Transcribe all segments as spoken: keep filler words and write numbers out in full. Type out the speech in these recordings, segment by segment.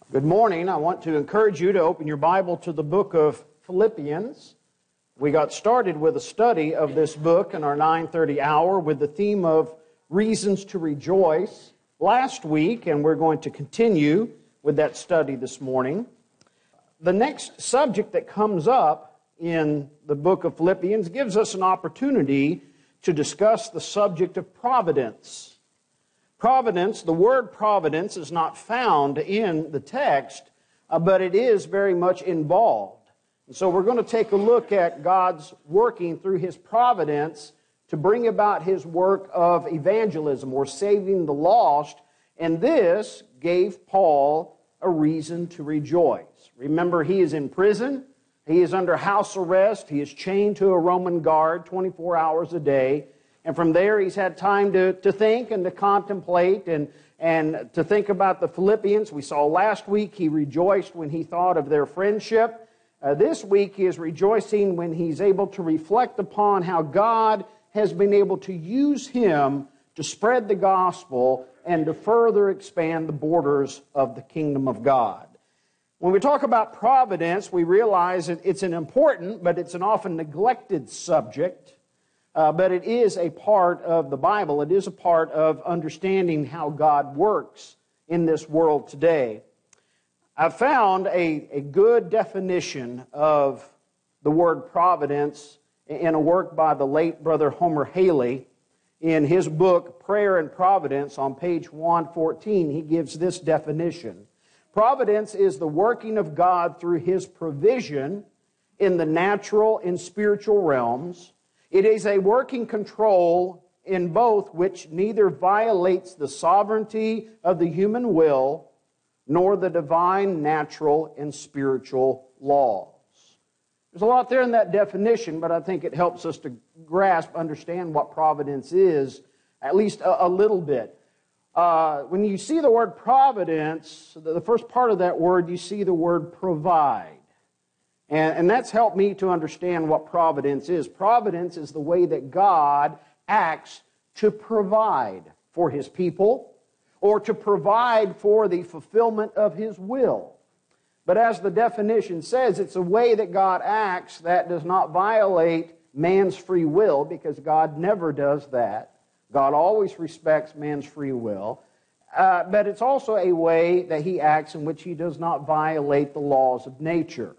Good morning. I want to encourage you to open your Bible to the book of Philippians. We got started with a study of this book in our nine thirty hour with the theme of reasons to rejoice last week, and we're going to continue with that study this morning. The next subject that comes up in the book of Philippians gives us an opportunity to discuss the subject of providence. Providence, the word providence is not found in the text, uh, but it is very much involved. And so we're going to take a look at God's working through His providence to bring about His work of evangelism or saving the lost. And this gave Paul a reason to rejoice. Remember, he is in prison. He is under house arrest. He is chained to a Roman guard twenty-four hours a day. And from there, he's had time to, to think and to contemplate and, and to think about the Philippians. We saw last week he rejoiced when he thought of their friendship. Uh, this week he is rejoicing when he's able to reflect upon how God has been able to use him to spread the gospel and to further expand the borders of the kingdom of God. When we talk about providence, we realize that it's an important, but it's an often neglected subject. Uh, but it is a part of the Bible. It is a part of understanding how God works in this world today. I've found a, a good definition of the word providence in a work by the late brother Homer Haley. In his book, Prayer and Providence, on page one fourteen, he gives this definition. Providence is the working of God through His provision in the natural and spiritual realms. It is a working control in both which neither violates the sovereignty of the human will nor the divine, natural, and spiritual laws. There's a lot there in that definition, but I think it helps us to grasp, understand what providence is, at least a, a little bit. Uh, when you see the word providence, the first part of that word, you see the word provide. And, and that's helped me to understand what providence is. Providence is the way that God acts to provide for His people or to provide for the fulfillment of His will. But as the definition says, it's a way that God acts that does not violate man's free will, because God never does that. God always respects man's free will. Uh, but it's also a way that He acts in which He does not violate the laws of nature.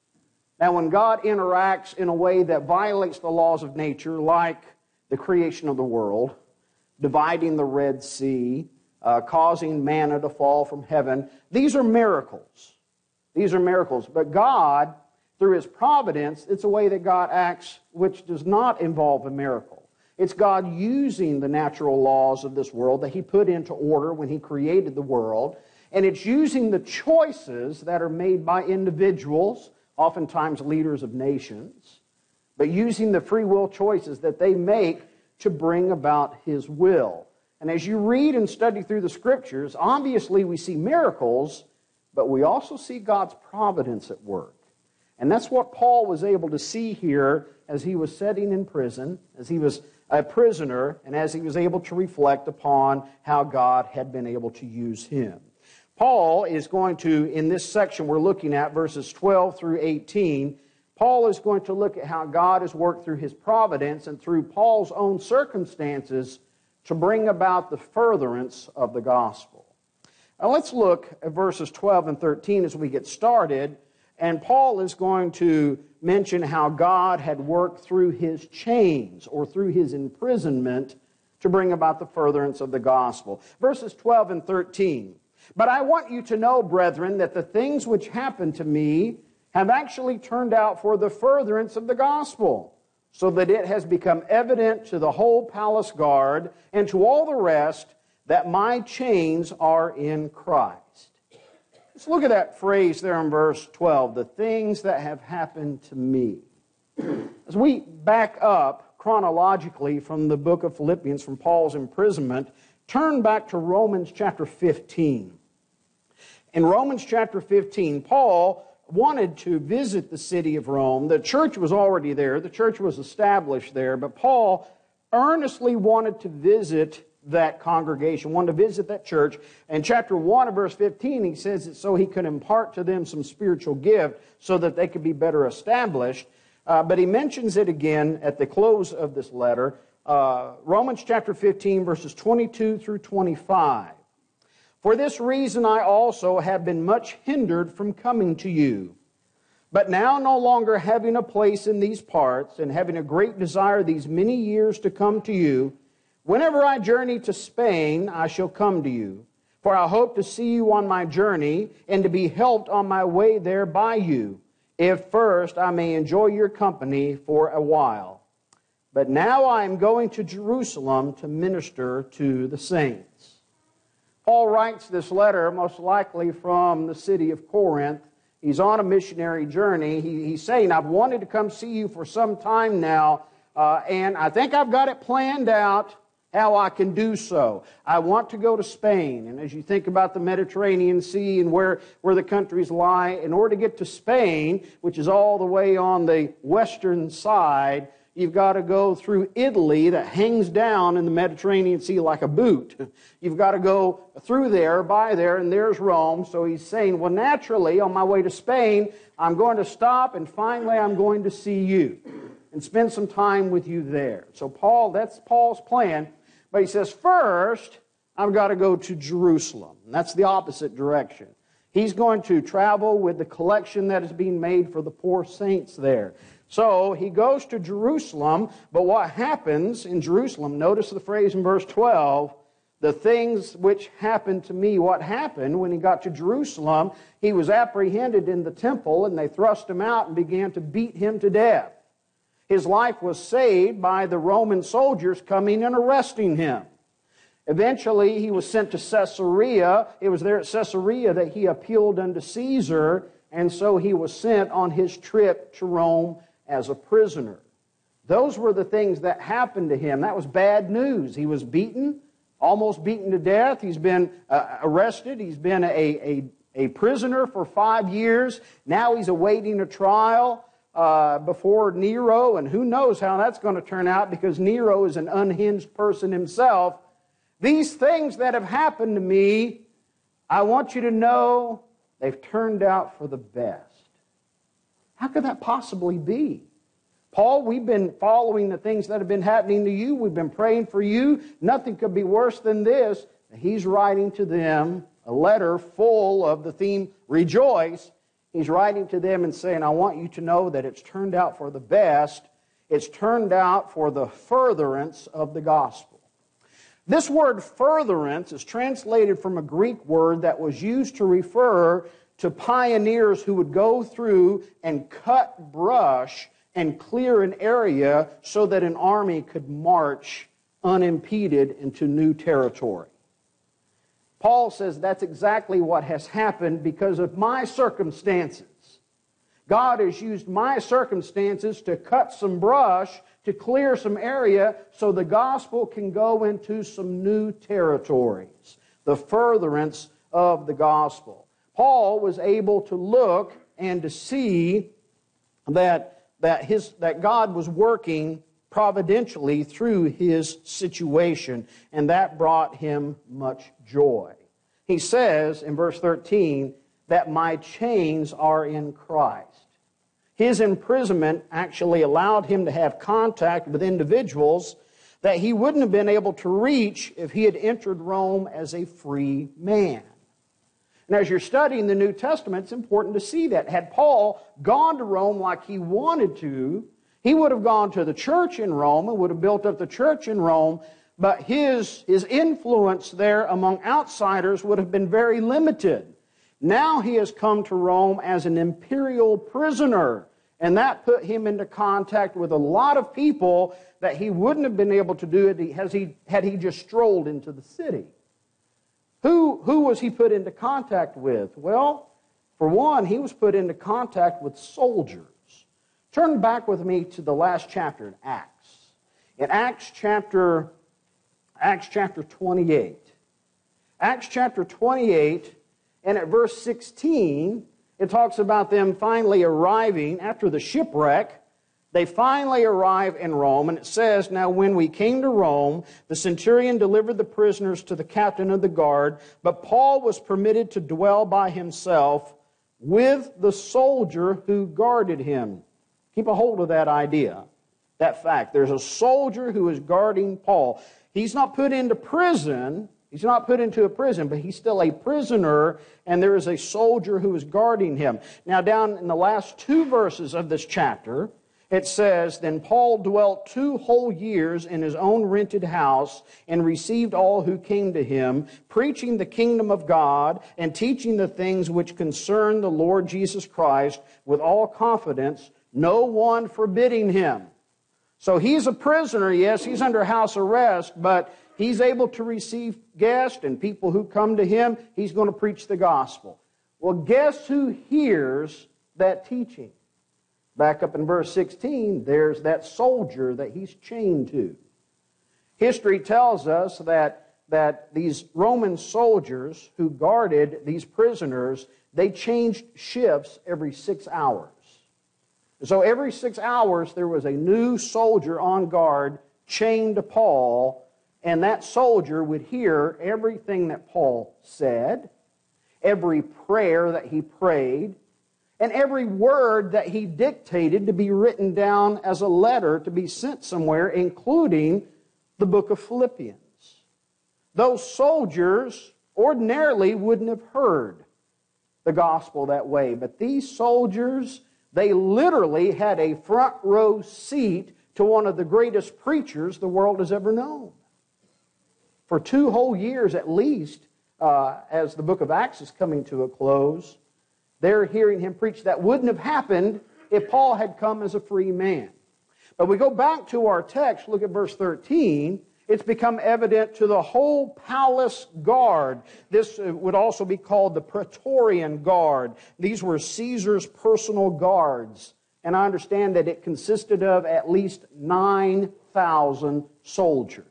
Now, when God interacts in a way that violates the laws of nature, like the creation of the world, dividing the Red Sea, uh, causing manna to fall from heaven, these are miracles. These are miracles. But God, through His providence, it's a way that God acts which does not involve a miracle. It's God using the natural laws of this world that He put into order when He created the world, and it's using the choices that are made by individuals, oftentimes leaders of nations, but using the free will choices that they make to bring about His will. And as you read and study through the Scriptures, obviously we see miracles, but we also see God's providence at work. And that's what Paul was able to see here as he was sitting in prison, as he was a prisoner, and as he was able to reflect upon how God had been able to use him. Paul is going to, in this section we're looking at, verses twelve through eighteen, Paul is going to look at how God has worked through His providence and through Paul's own circumstances to bring about the furtherance of the gospel. Now let's look at verses twelve and thirteen as we get started, and Paul is going to mention how God had worked through his chains or through his imprisonment to bring about the furtherance of the gospel. Verses twelve and thirteen. But I want you to know, brethren, that the things which happened to me have actually turned out for the furtherance of the gospel, so that it has become evident to the whole palace guard and to all the rest that my chains are in Christ. Let's look at that phrase there in verse twelve, the things that have happened to me. As we back up chronologically from the book of Philippians, from Paul's imprisonment, turn back to Romans chapter fifteen. In Romans chapter fifteen, Paul wanted to visit the city of Rome. The church was already there. The church was established there. But Paul earnestly wanted to visit that congregation, wanted to visit that church. In chapter one of verse fifteen, he says it so he could impart to them some spiritual gift so that they could be better established. Uh, but he mentions it again at the close of this letter. Uh, Romans chapter fifteen, verses twenty-two through twenty-five. For this reason I also have been much hindered from coming to you. But now no longer having a place in these parts, and having a great desire these many years to come to you, whenever I journey to Spain, I shall come to you. For I hope to see you on my journey, and to be helped on my way there by you, if first I may enjoy your company for a while. But now I am going to Jerusalem to minister to the saints. Paul writes this letter most likely from the city of Corinth. He's on a missionary journey. He, he's saying, I've wanted to come see you for some time now, uh, and I think I've got it planned out how I can do so. I want to go to Spain. And as you think about the Mediterranean Sea and where, where the countries lie, in order to get to Spain, which is all the way on the western side, you've got to go through Italy that hangs down in the Mediterranean Sea like a boot. You've got to go through there, by there, and there's Rome. So he's saying, well, naturally, on my way to Spain, I'm going to stop, and finally I'm going to see you and spend some time with you there. So Paul, that's Paul's plan. But he says, first, I've got to go to Jerusalem. And that's the opposite direction. He's going to travel with the collection that is being made for the poor saints there. So he goes to Jerusalem, but what happens in Jerusalem, notice the phrase in verse twelve, the things which happened to me, what happened when he got to Jerusalem, he was apprehended in the temple, and they thrust him out and began to beat him to death. His life was saved by the Roman soldiers coming and arresting him. Eventually, he was sent to Caesarea. It was there at Caesarea that he appealed unto Caesar, and so he was sent on his trip to Rome as a prisoner. Those were the things that happened to him. That was bad news. He was beaten, almost beaten to death. He's been uh, arrested. He's been a, a, a prisoner for five years. Now he's awaiting a trial uh, before Nero, and who knows how that's going to turn out, because Nero is an unhinged person himself. These things that have happened to me, I want you to know they've turned out for the best. How could that possibly be? Paul, we've been following the things that have been happening to you. We've been praying for you. Nothing could be worse than this. He's writing to them a letter full of the theme, rejoice. He's writing to them and saying, I want you to know that it's turned out for the best. It's turned out for the furtherance of the gospel. This word furtherance is translated from a Greek word that was used to refer to pioneers who would go through and cut brush and clear an area so that an army could march unimpeded into new territory. Paul says that's exactly what has happened because of my circumstances. God has used my circumstances to cut some brush, to clear some area, so the gospel can go into some new territories. The furtherance of the gospel. Paul was able to look and to see that, that, his, that God was working providentially through his situation, and that brought him much joy. He says in verse thirteen that my chains are in Christ. His imprisonment actually allowed him to have contact with individuals that he wouldn't have been able to reach if he had entered Rome as a free man. And as you're studying the New Testament, it's important to see that. Had Paul gone to Rome like he wanted to, he would have gone to the church in Rome and would have built up the church in Rome, but his, his influence there among outsiders would have been very limited. Now he has come to Rome as an imperial prisoner, and that put him into contact with a lot of people that he wouldn't have been able to do it had he, had he just strolled into the city. Who, who was he put into contact with? Well, for one, he was put into contact with soldiers. Turn back with me to the last chapter in Acts. In Acts chapter, Acts chapter twenty-eight. Acts chapter twenty-eight, and at verse sixteen, it talks about them finally arriving after the shipwreck. They finally arrive in Rome, and it says, "Now when we came to Rome, the centurion delivered the prisoners to the captain of the guard, but Paul was permitted to dwell by himself with the soldier who guarded him." Keep a hold of that idea, that fact. There's a soldier who is guarding Paul. He's not put into prison. He's not put into a prison, but he's still a prisoner, and there is a soldier who is guarding him. Now, down in the last two verses of this chapter, it says, "Then Paul dwelt two whole years in his own rented house and received all who came to him, preaching the kingdom of God and teaching the things which concern the Lord Jesus Christ with all confidence, no one forbidding him." So he's a prisoner, yes, he's under house arrest, but he's able to receive guests and people who come to him. He's going to preach the gospel. Well, guess who hears that teaching? Back up in verse sixteen, there's that soldier that he's chained to. History tells us that, that these Roman soldiers who guarded these prisoners, they changed shifts every six hours. So every six hours there was a new soldier on guard chained to Paul, and that soldier would hear everything that Paul said, every prayer that he prayed, and every word that he dictated to be written down as a letter to be sent somewhere, including the book of Philippians. Those soldiers ordinarily wouldn't have heard the gospel that way, but these soldiers, they literally had a front row seat to one of the greatest preachers the world has ever known. For two whole years at least, uh, as the book of Acts is coming to a close, they're hearing him preach. That wouldn't have happened if Paul had come as a free man. But we go back to our text, look at verse thirteen. It's become evident to the whole palace guard. This would also be called the Praetorian Guard. These were Caesar's personal guards. And I understand that it consisted of at least nine thousand soldiers.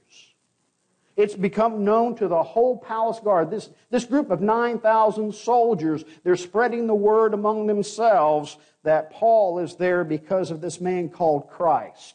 It's become known to the whole palace guard. This, this group of nine thousand soldiers, they're spreading the word among themselves that Paul is there because of this man called Christ.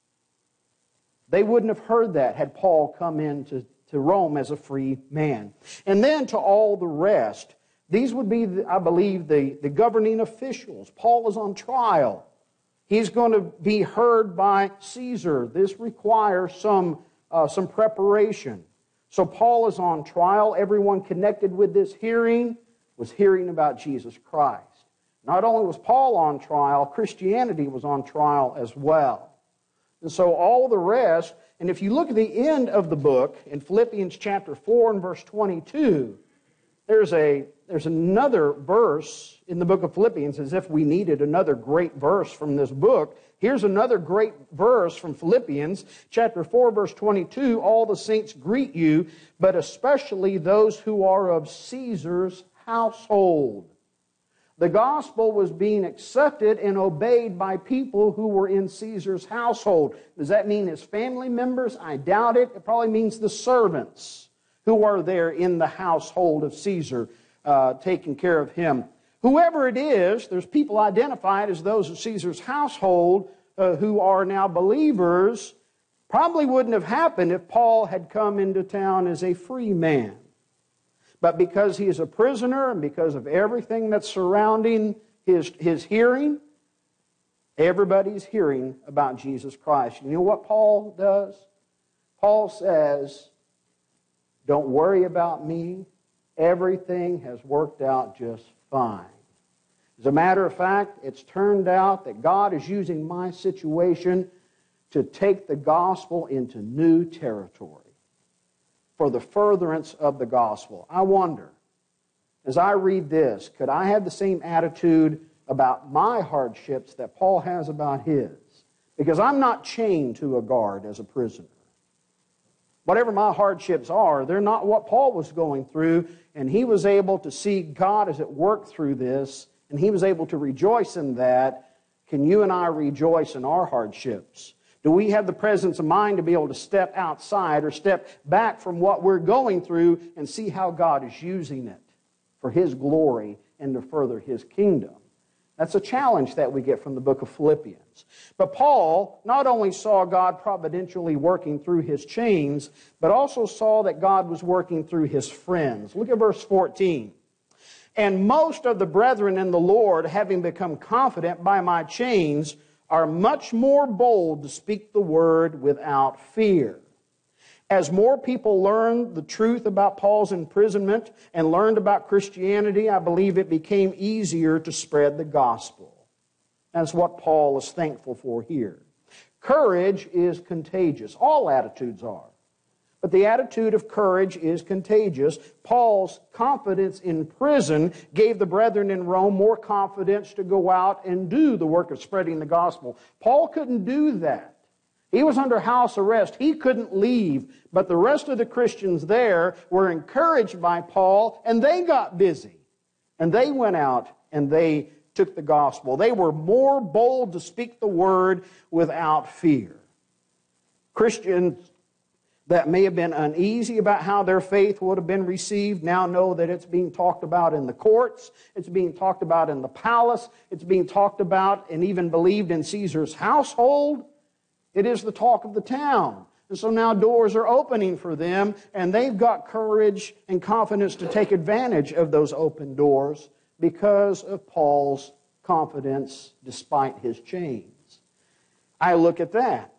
They wouldn't have heard that had Paul come into to Rome as a free man. And then to all the rest, these would be, I believe, the, the governing officials. Paul is on trial. He's going to be heard by Caesar. This requires some Uh, some preparation. So Paul is on trial. Everyone connected with this hearing was hearing about Jesus Christ. Not only was Paul on trial, Christianity was on trial as well. And so all the rest, and if you look at the end of the book, in Philippians chapter four and verse twenty-two, there's a there's another verse in the book of Philippians, as if we needed another great verse from this book. Here's another great verse from Philippians, chapter four, verse twenty-two. "All the saints greet you, but especially those who are of Caesar's household." The gospel was being accepted and obeyed by people who were in Caesar's household. Does that mean his family members? I doubt it. It probably means the servants who are there in the household of Caesar, uh, taking care of him. Whoever it is, there's people identified as those of Caesar's household uh, who are now believers. Probably wouldn't have happened if Paul had come into town as a free man. But because he is a prisoner and because of everything that's surrounding his, his hearing, everybody's hearing about Jesus Christ. You know what Paul does? Paul says, "Don't worry about me. Everything has worked out just fine." As a matter of fact, it's turned out that God is using my situation to take the gospel into new territory for the furtherance of the gospel. I wonder, as I read this, could I have the same attitude about my hardships that Paul has about his? Because I'm not chained to a guard as a prisoner. Whatever my hardships are, they're not what Paul was going through, and he was able to see God as at work through this, and he was able to rejoice in that. Can you and I rejoice in our hardships? Do we have the presence of mind to be able to step outside or step back from what we're going through and see how God is using it for His glory and to further His kingdom? That's a challenge that we get from the book of Philippians. But Paul not only saw God providentially working through his chains, but also saw that God was working through his friends. Look at verse fourteen. And most of the brethren in the Lord, having become confident by my chains, are much more bold to speak the word without fear. As more people learned the truth about Paul's imprisonment and learned about Christianity, I believe it became easier to spread the gospel. That's what Paul is thankful for here. Courage is contagious. All attitudes are. But the attitude of courage is contagious. Paul's confidence in prison gave the brethren in Rome more confidence to go out and do the work of spreading the gospel. Paul couldn't do that. He was under house arrest. He couldn't leave. But the rest of the Christians there were encouraged by Paul, and they got busy. And they went out and they took the gospel. They were more bold to speak the word without fear. Christians that may have been uneasy about how their faith would have been received now know that it's being talked about in the courts, it's being talked about in the palace, it's being talked about and even believed in Caesar's household. It is the talk of the town. And so now doors are opening for them, and they've got courage and confidence to take advantage of those open doors because of Paul's confidence despite his chains. I look at that,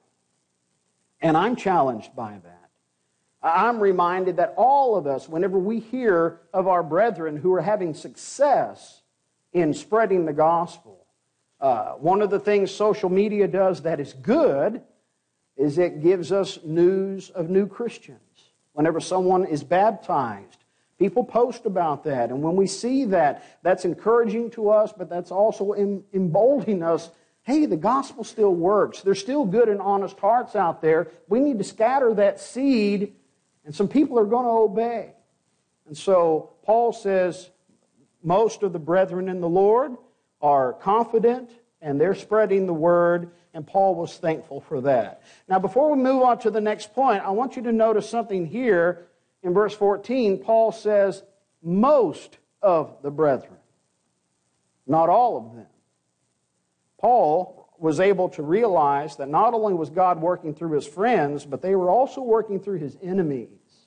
and I'm challenged by that. I'm reminded that all of us, whenever we hear of our brethren who are having success in spreading the gospel, uh, one of the things social media does that is good is it gives us news of new Christians. Whenever someone is baptized, people post about that. And when we see that, that's encouraging to us, but that's also emboldening us. Hey, the gospel still works. There's still good and honest hearts out there. We need to scatter that seed, and some people are going to obey. And so Paul says most of the brethren in the Lord are confident, and they're spreading the word, and Paul was thankful for that. Now, before we move on to the next point, I want you to notice something here. In verse fourteen, Paul says, most of the brethren, not all of them. Paul was able to realize that not only was God working through his friends, but they were also working through his enemies.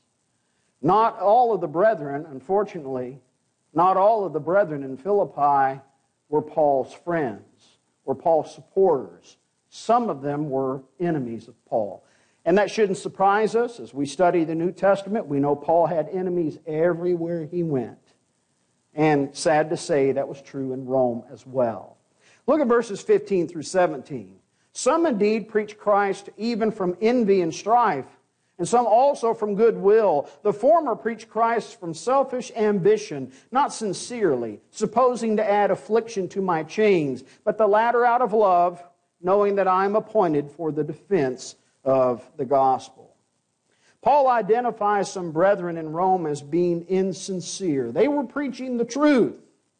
Not all of the brethren, unfortunately, not all of the brethren in Philippi were Paul's friends, were Paul's supporters. Some of them were enemies of Paul. And that shouldn't surprise us. As we study the New Testament, we know Paul had enemies everywhere he went. And sad to say, that was true in Rome as well. Look at verses fifteen through seventeen. Some indeed preach Christ even from envy and strife, and some also from goodwill. The former preach Christ from selfish ambition, not sincerely, supposing to add affliction to my chains, but the latter out of love, knowing that I am appointed for the defense of the gospel. Paul identifies some brethren in Rome as being insincere. They were preaching the truth,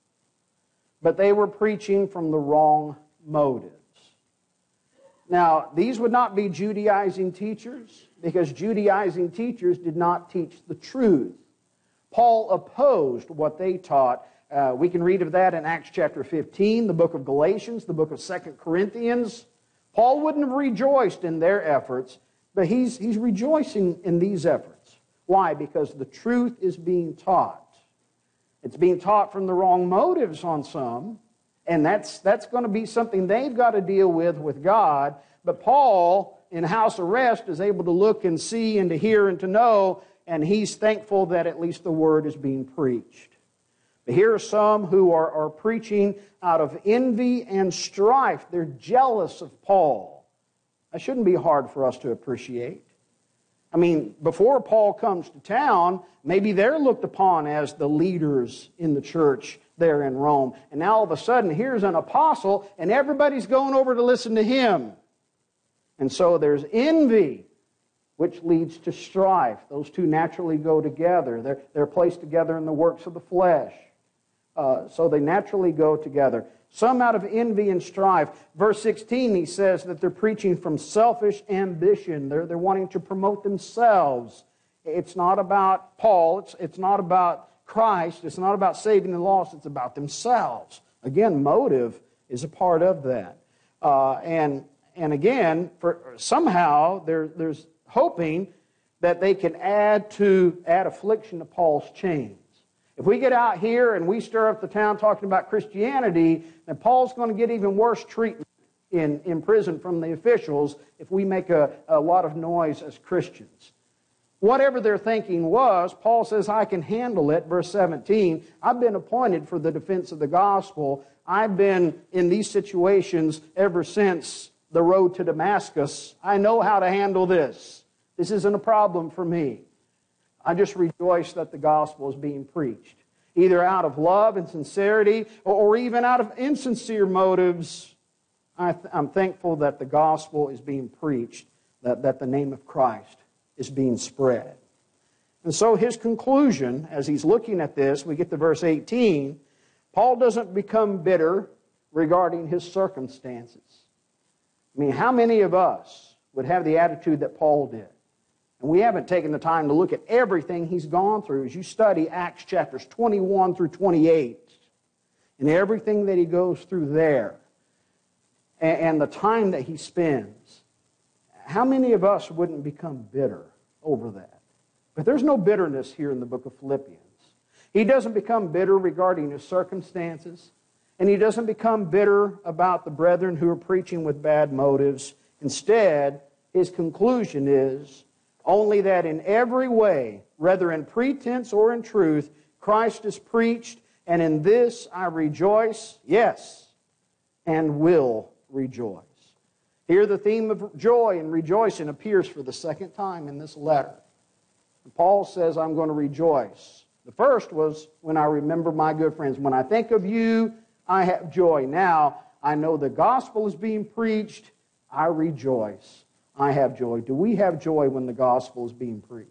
but they were preaching from the wrong motives. Now, these would not be Judaizing teachers, because Judaizing teachers did not teach the truth. Paul opposed what they taught. Uh, we can read of that in Acts chapter fifteen, the book of Galatians, the book of Second Corinthians. Paul wouldn't have rejoiced in their efforts, but he's, he's rejoicing in these efforts. Why? Because the truth is being taught. It's being taught from the wrong motives on some, and that's, that's going to be something they've got to deal with with God. But Paul, in house arrest, is able to look and see and to hear and to know, and he's thankful that at least the word is being preached. But here are some who are, are preaching out of envy and strife. They're jealous of Paul. That shouldn't be hard for us to appreciate. I mean, before Paul comes to town, maybe they're looked upon as the leaders in the church there in Rome. And now all of a sudden, here's an apostle, and everybody's going over to listen to him. And so there's envy, which leads to strife. Those two naturally go together. They're, they're placed together in the works of the flesh. Uh, so they naturally go together. Some out of envy and strife. Verse sixteen, he says that they're preaching from selfish ambition. They're, they're wanting to promote themselves. It's not about Paul. It's, it's not about Christ. It's not about saving the lost. It's about themselves. Again, motive is a part of that. Uh, and and again, for somehow there, there's hoping that they can add to add affliction to Paul's chains. If we get out here and we stir up the town talking about Christianity, then Paul's going to get even worse treatment in, in prison from the officials if we make a, a lot of noise as Christians. Whatever their thinking was, Paul says, I can handle it. Verse seventeen, I've been appointed for the defense of the gospel. I've been in these situations ever since the road to Damascus. I know how to handle this. This isn't a problem for me. I just rejoice that the gospel is being preached, either out of love and sincerity or, or even out of insincere motives. I th- I'm thankful that the gospel is being preached, that, that the name of Christ is being spread. And so his conclusion, as he's looking at this, we get to verse eighteen, Paul doesn't become bitter regarding his circumstances. I mean, how many of us would have the attitude that Paul did? And we haven't taken the time to look at everything he's gone through as you study Acts chapters twenty-one through twenty-eight and everything that he goes through there and, and the time that he spends. How many of us wouldn't become bitter over that? But there's no bitterness here in the book of Philippians. He doesn't become bitter regarding his circumstances, and he doesn't become bitter about the brethren who are preaching with bad motives. Instead, his conclusion is only that in every way, whether in pretense or in truth, Christ is preached, and in this I rejoice, yes, and will rejoice. Here the theme of joy and rejoicing appears for the second time in this letter. And Paul says, I'm going to rejoice. The first was when I remember my good friends. When I think of you, I have joy. Now, I know the gospel is being preached. I rejoice. I have joy. Do we have joy when the gospel is being preached?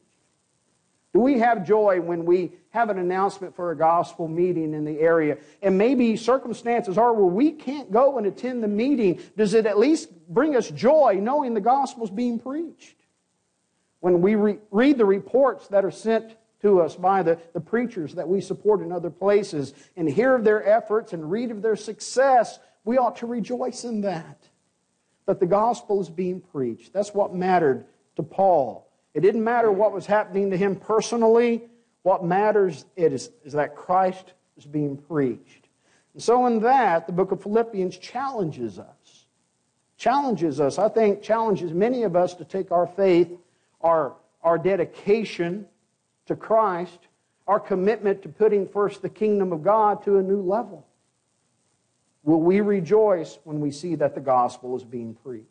Do we have joy when we have an announcement for a gospel meeting in the area, and maybe circumstances are where we can't go and attend the meeting? Does it at least bring us joy knowing the gospel is being preached? When we re- read the reports that are sent to us by the, the preachers that we support in other places and hear of their efforts and read of their success, we ought to rejoice in that. That the gospel is being preached. That's what mattered to Paul. It didn't matter what was happening to him personally. What matters is, is that Christ is being preached. And so in that, the book of Philippians challenges us. Challenges us, I think, challenges many of us to take our faith, our, our dedication to Christ, our commitment to putting first the kingdom of God to a new level. Will we rejoice when we see that the gospel is being preached?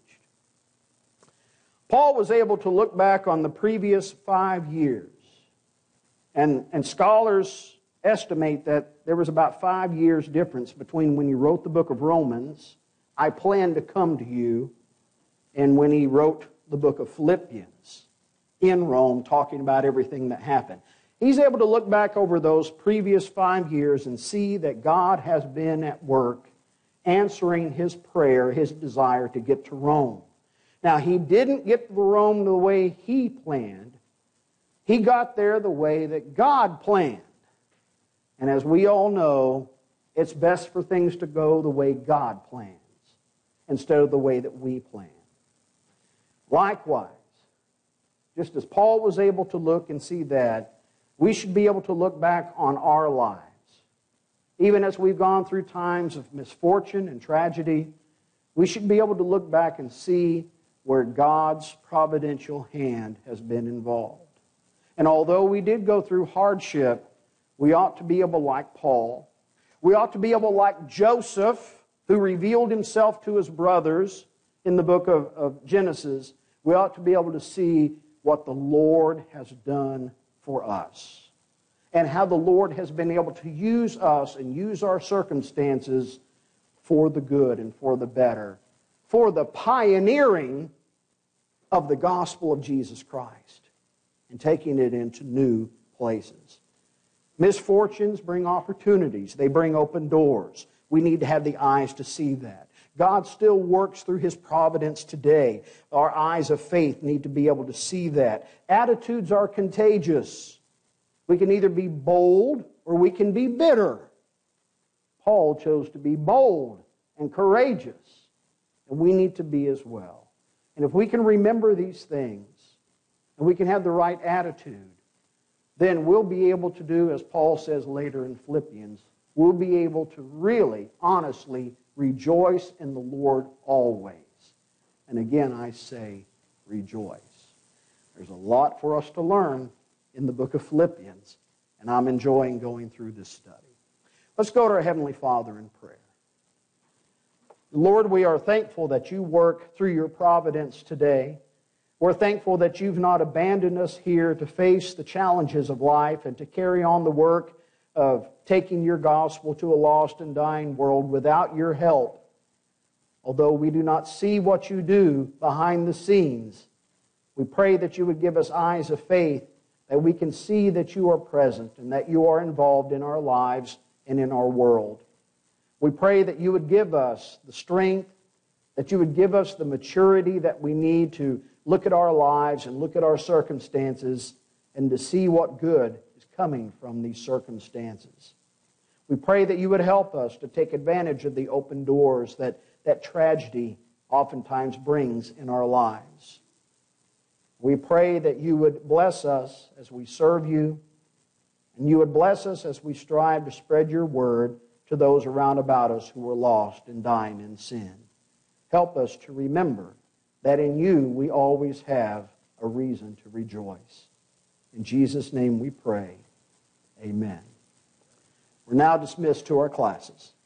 Paul was able to look back on the previous five years. And, and scholars estimate that there was about five years difference between when he wrote the book of Romans, I plan to come to you, and when he wrote the book of Philippians in Rome, talking about everything that happened. He's able to look back over those previous five years and see that God has been at work answering his prayer, his desire to get to Rome. Now, he didn't get to Rome the way he planned. He got there the way that God planned. And as we all know, it's best for things to go the way God plans instead of the way that we plan. Likewise, just as Paul was able to look and see that, we should be able to look back on our lives. Even as we've gone through times of misfortune and tragedy, we should be able to look back and see where God's providential hand has been involved. And although we did go through hardship, we ought to be able, like Paul, we ought to be able, like Joseph, who revealed himself to his brothers in the book of, of Genesis, we ought to be able to see what the Lord has done for us. And how the Lord has been able to use us and use our circumstances for the good and for the better, for the pioneering of the gospel of Jesus Christ and taking it into new places. Misfortunes bring opportunities. They bring open doors. We need to have the eyes to see that. God still works through His providence today. Our eyes of faith need to be able to see that. Attitudes are contagious. We can either be bold or we can be bitter. Paul chose to be bold and courageous, and we need to be as well. And if we can remember these things, and we can have the right attitude, then we'll be able to do, as Paul says later in Philippians, we'll be able to really, honestly rejoice in the Lord always. And again, I say rejoice. There's a lot for us to learn in the book of Philippians, and I'm enjoying going through this study. Let's go to our Heavenly Father in prayer. Lord, we are thankful that you work through your providence today. We're thankful that you've not abandoned us here to face the challenges of life and to carry on the work of taking your gospel to a lost and dying world without your help. Although we do not see what you do behind the scenes, we pray that you would give us eyes of faith, that we can see that you are present and that you are involved in our lives and in our world. We pray that you would give us the strength, that you would give us the maturity that we need to look at our lives and look at our circumstances and to see what good is coming from these circumstances. We pray that you would help us to take advantage of the open doors that, that tragedy oftentimes brings in our lives. We pray that you would bless us as we serve you, and you would bless us as we strive to spread your word to those around about us who are lost and dying in sin. Help us to remember that in you we always have a reason to rejoice. In Jesus' name we pray. Amen. We're now dismissed to our classes.